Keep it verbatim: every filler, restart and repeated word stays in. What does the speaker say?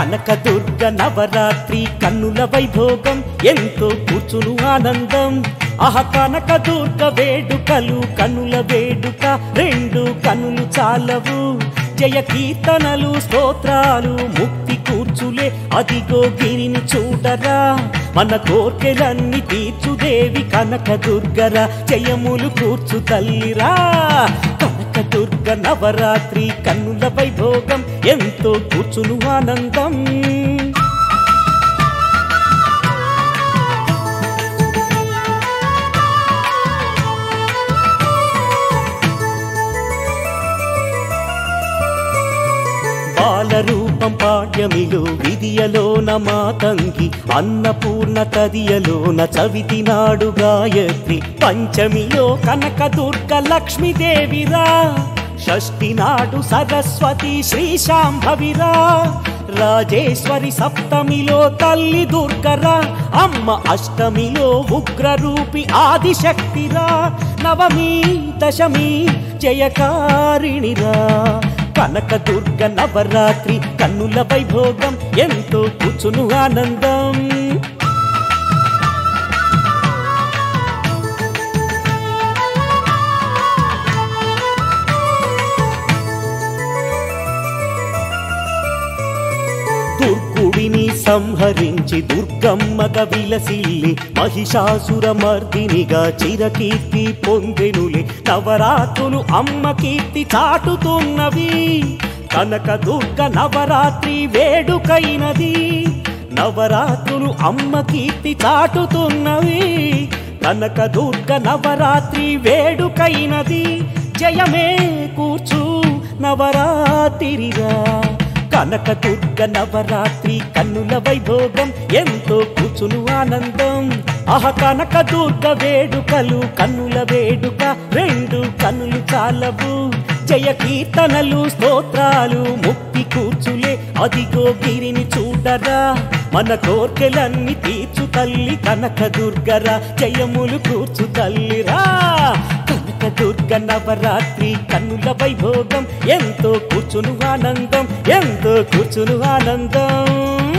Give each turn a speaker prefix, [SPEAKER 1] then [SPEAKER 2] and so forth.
[SPEAKER 1] కనకదుర్గ నవరాత్రి కన్నుల వైభోగం ఎంతో కూర్చును ఆనందం ఆహ కనకదుర్గ వేడుకలు కన్నుల వేడుక రెండు కన్నులు చాలవు జయ కీర్తనలు స్తోత్రాలు ముక్తి కూర్చులే అదిగో గిరిని చూడరా మన కోర్కెలన్నీ తీర్చుదేవి కనకదుర్గరా జయములు కూర్చు తల్లిరా కనకదుర్గ నవరాత్రి కన్నుల వైభోగం ఎంతో కూర్చును ఆనందం బాలరూపం పాడ్యమిలో విధియలోన మాతంగి అన్నపూర్ణ తదియలోన చవితి నాడు గాయత్రి పంచమిలో కనకదుర్గ లక్ష్మీదేవిరా షష్ఠి నాడు సరస్వతి శ్రీశాంభవిరా రాజేశ్వరి సప్తమిలో తల్లి దుర్గరా అమ్మ అష్టమిలో ఉగ్రరూపి ఆదిశక్తిరా నవమి దశమి జయకారిణిరా కనకదుర్గ నవరాత్రి కన్నుల వైభోగం ఎంతో కూర్చును ఆనందం దుర్గుడిని సంహరించి దుర్గమ్మగా విలసిల్లి మహిషాసుర మర్దినిగా చిరకీర్తి పొందెనులే నవరాత్రులు అమ్మ కీర్తి చాటుతున్నవి కనకదుర్గ నవరాత్రి వేడుకైనది నవరాత్రులు అమ్మ కీర్తి చాటుతున్నవి కనకదుర్గ నవరాత్రి వేడుకైనది జయమే కూర్చు నవరాత్రిరా కనకదుర్గ నవరాత్రి కన్నుల వైభోగం ఎంతో కూర్చును ఆనందం ఆహ కనకదుర్గ వేడుకలు కన్నుల వేడుక రెండు కన్నులు చాలవు జయ కీర్తనలు స్తోత్రాలు ముక్తి కూర్చులే అదిగో గిరిని చూడరా మన కోర్కెలన్నీ తీర్చు తల్లి కనకదుర్గరా జయములు కూర్చు తల్లిరా కనకదుర్గ నవరాత్రి కన్నుల వైభోగం ఎంతో కూర్చును ఆనందం ఎంతో కూర్చును ఆనందం